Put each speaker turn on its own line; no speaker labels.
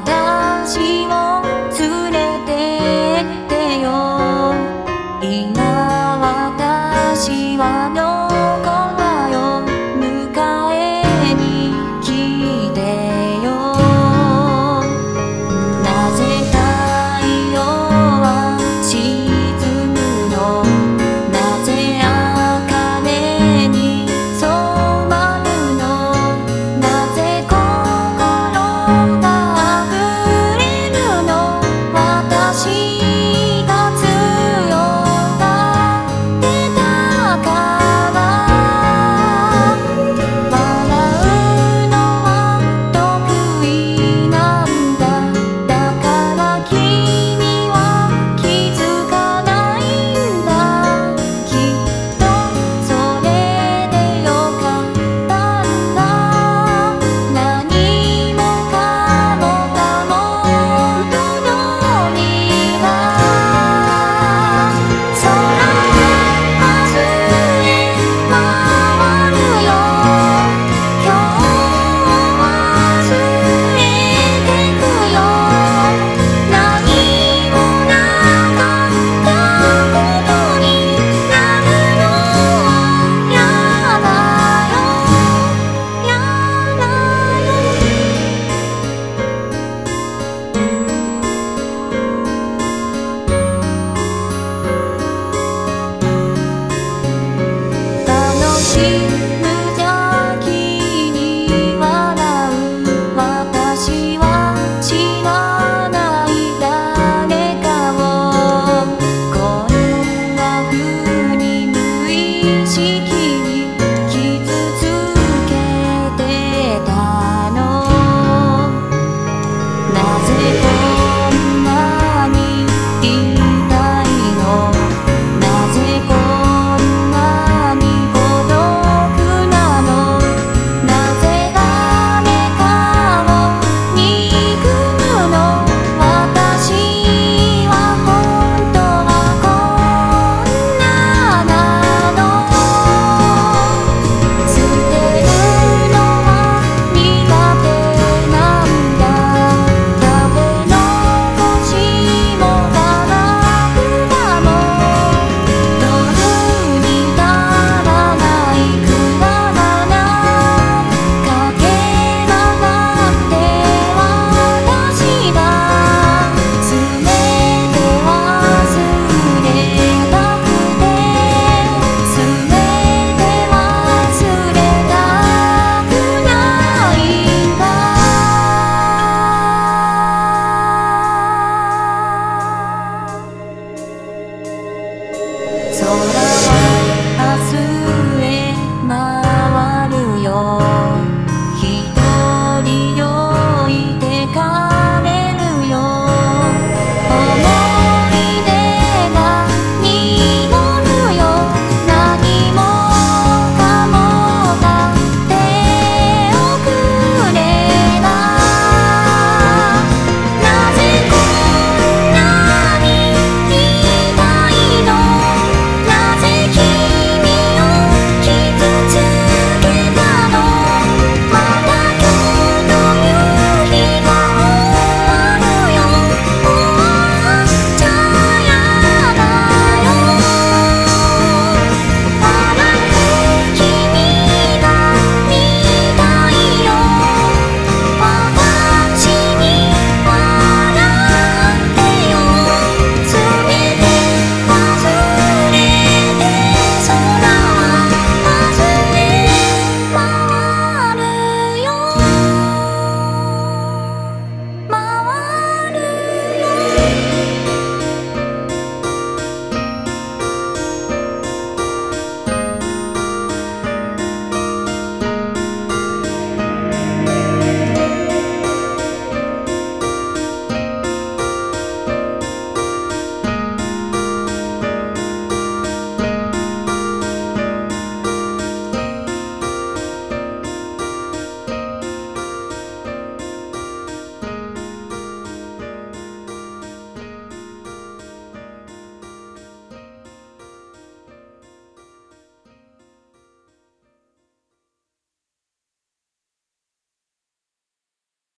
私を連れてってよ。今私はどこだよ。迎えに来てよ。なぜ太陽は沈むの。なぜ茜に染まるの。なぜ心が溢れるの。私が強がってたから。笑うのは得意なんだ。だから君は気づかないんだ。きっとそれでよかったんだ。何もかもがもと通りだ。空は外れ回るよ。今日は連れてくよ。何もなかったことになるのはやだよ。やだ楽しむ邪気に笑う私は知らない誰かを。こんな風に無意識に傷つけてたの。なぜか